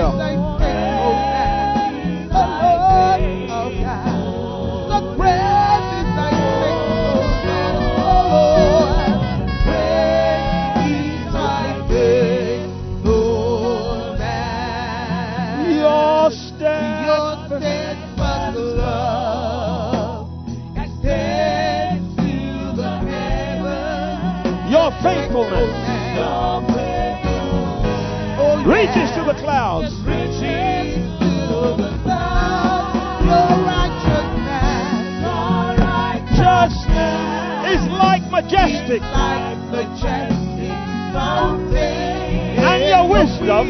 Your faithfulness reaches to the clouds. Your righteousness is like majestic. And your wisdom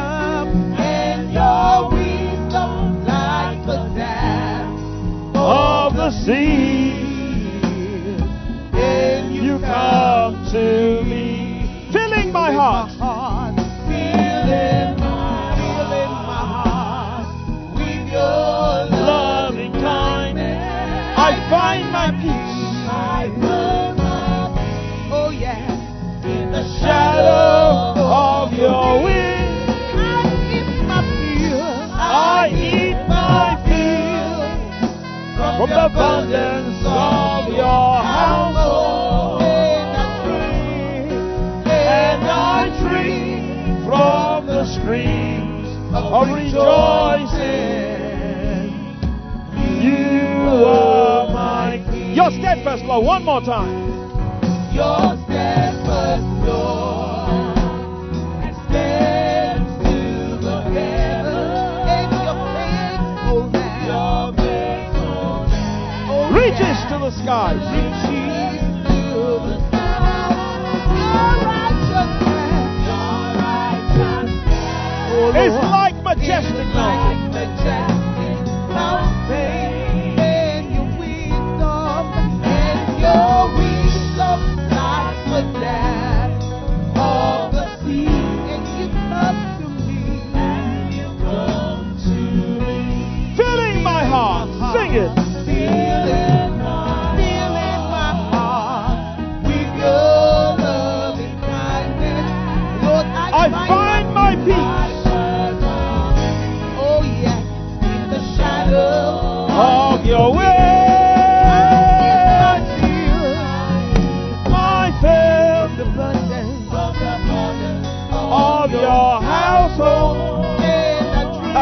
like the depths of the sea. You come to me, filling my heart, filling my heart with your loving kindness. I find my peace. Oh yeah, in the shadow of your wings. I eat my fill from the abundance of your household. From the streams of rejoicing, you are my King. Your steadfast love, one more time. Your steadfast love extends to the heavens, and your faithfulness reaches to the skies. It's like majestic mountain. And your wisdom like the depths of the sea. And you come to me, filling my heart. Sing it. Filling my heart with your loving kindness. Lord, I find my peace. Of your way, my fill the abundance of your household, and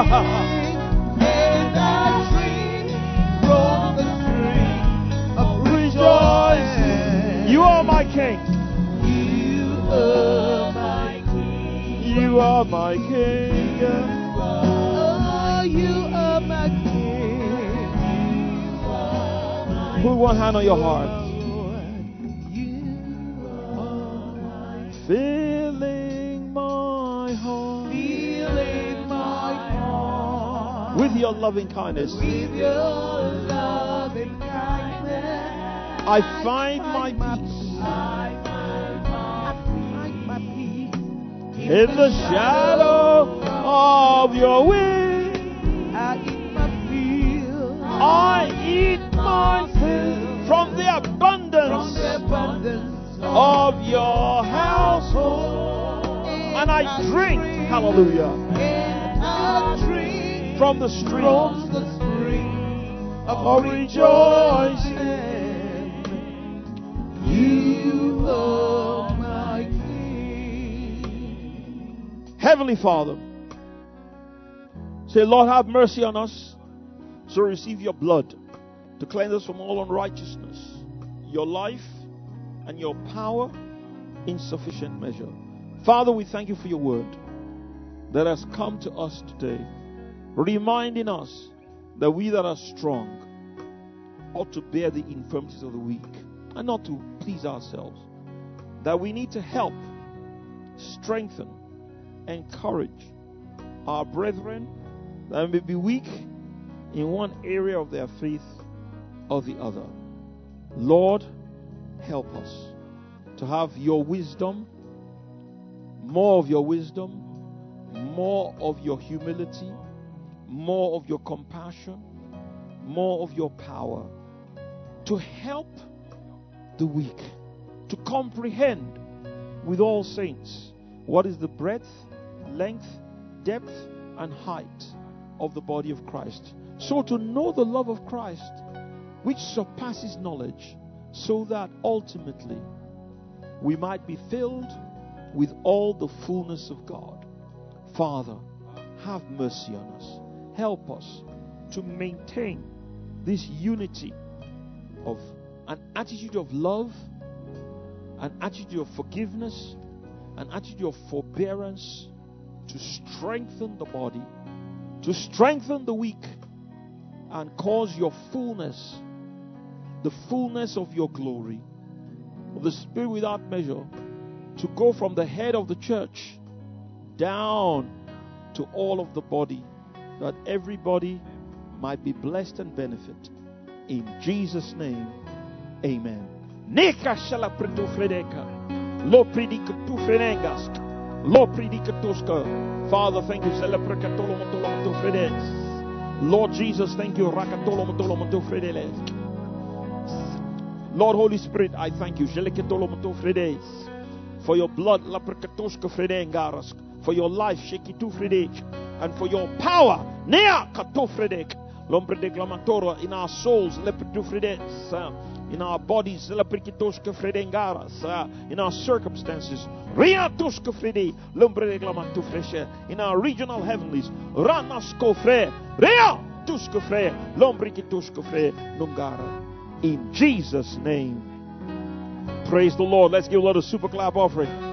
I drink from the stream of rejoicing. You are my King. You are my King. You are my King. Oh, you are my King. Put one hand on your heart. Filling my heart with your loving kindness. I find my peace in the shadow of your wings. I eat my fill from the abundance of your household, and I drink, hallelujah, from the streams of rejoicing. You are my King. Heavenly Father, say, Lord, have mercy on us. So receive your blood to cleanse us from all unrighteousness, your life and your power in sufficient measure. Father, we thank you for your word that has come to us today, reminding us that we that are strong ought to bear the infirmities of the weak and not to please ourselves. That we need to help, strengthen, encourage our brethren that may be weak in one area of their faith or the other. Lord, help us to have your wisdom, more of your wisdom, more of your humility, more of your compassion, more of your power, to help the weak, to comprehend with all saints what is the breadth, length, depth, and height of the body of Christ. So to know the love of Christ, which surpasses knowledge, so that ultimately we might be filled with all the fullness of God. Father, have mercy on us. Help us to maintain this unity of an attitude of love, an attitude of forgiveness, an attitude of forbearance, to strengthen the body, to strengthen the weak, and cause your fullness, the fullness of your glory, of the Spirit without measure, to go from the head of the church down to all of the body, that everybody might be blessed and benefit. In Jesus' name, amen. Neka shala preto fredeka. Lo predika tu frenegas. Lo predika toska. Father, thank you. Zela prekatolo motolo moto fredes. Lord Jesus, thank you. Rakatolo motolo moto fredeles. Lord Holy Spirit, I thank you. Jelekatolo moto fredes. For your blood, la prekatoska fredengaras. For your life, shekitu fredek. And for your power, nea kato fredek. Lombre declamatora in our souls, lepretu fredes. In our bodies, in our circumstances, in our regional heavenlies, in Jesus' name. Praise the Lord. Let's give a little super clap offering.